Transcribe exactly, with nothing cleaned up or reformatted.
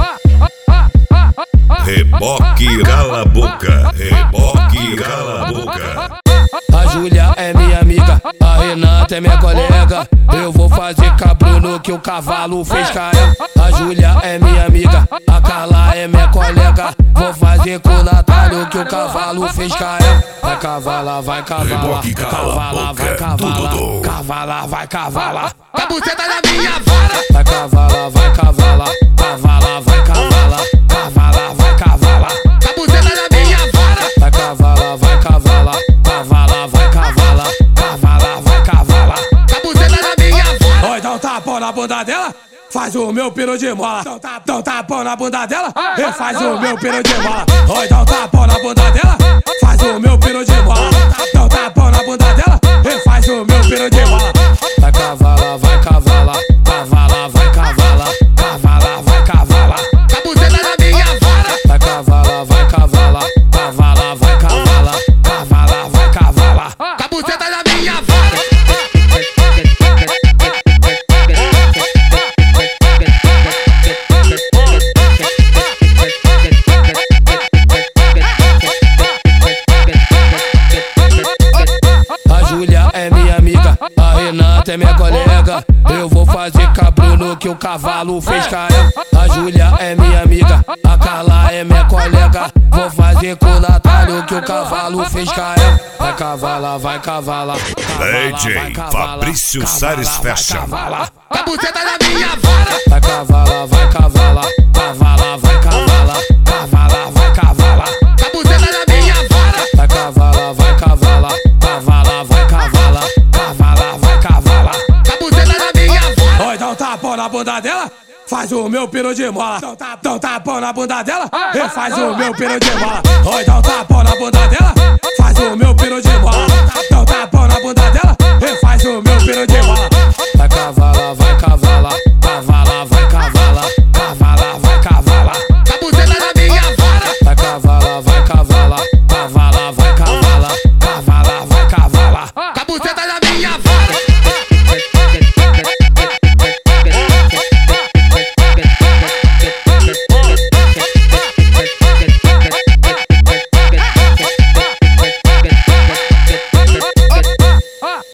Reboque cala a boca, reboque cala a boca. A Júlia é minha amiga, a Renata é minha colega. Eu vou fazer cabro no que o cavalo fez caia. A Júlia é minha amiga, a Carla é minha colega. Vou fazer com o Natália o que o cavalo fez caia. Vai cavalar, vai cavalar, cavalar, vai cavalar, cavalar, vai cavalar. A buceta da minha vara. Vai cavalar, vai cavalar, cavalar, vai cavalar, cavalar, vai cavalar. A buceta da minha vara. Vai cavalar, vai cavalar, cavalar, vai cavalar, cavalar, vai cavalar. A buceta da minha vara. Oi, dá um tapão na bunda dela. Faz o meu piro de mola. Dá um tapão na bunda dela. E faz o meu piro de mola. Oi, dá um tapão na bunda dela. Faz o meu piro de mola. Dá um tapão na bunda dela. E faz o meu piro de mola. Vai cavalar, vai cavalar, cavalar, vai cavalar, cavalar, vai cavalar. A buceta da minha vara. Vai cavalar, vai cavalar, cavalar, vai cavalar, cavalar, vai cavalar. A buceta da minha vara. A Júlia é minha amiga, a Renata é minha colega. Eu vou fazer cabro no que o cavalo fez caia. A Júlia é minha amiga, a Carla é minha colega. Vou fazer com o Natália o que o cavalo fez caia. Vai cavalar, vai cavalar, D J Fabrício Salles Fashion. A buceta da minha vara. Vai cavalar, vai cavalar, cavalar, vai cavalar, cavalar, vai cavalar. A buceta da minha vara. Vai cavalar, vai cavalar, cavalar, vai cavalar, cavalar, vai cavalar. A buceta da minha vara. Oi, dá um tapão na bunda dela. Faz o meu piro de mola. Dá um tapão na bunda dela. E faz o meu piro de mola. Oi, dá um tapão na bunda dela. Faz o meu piro de mola. Dá um tapão na bunda dela.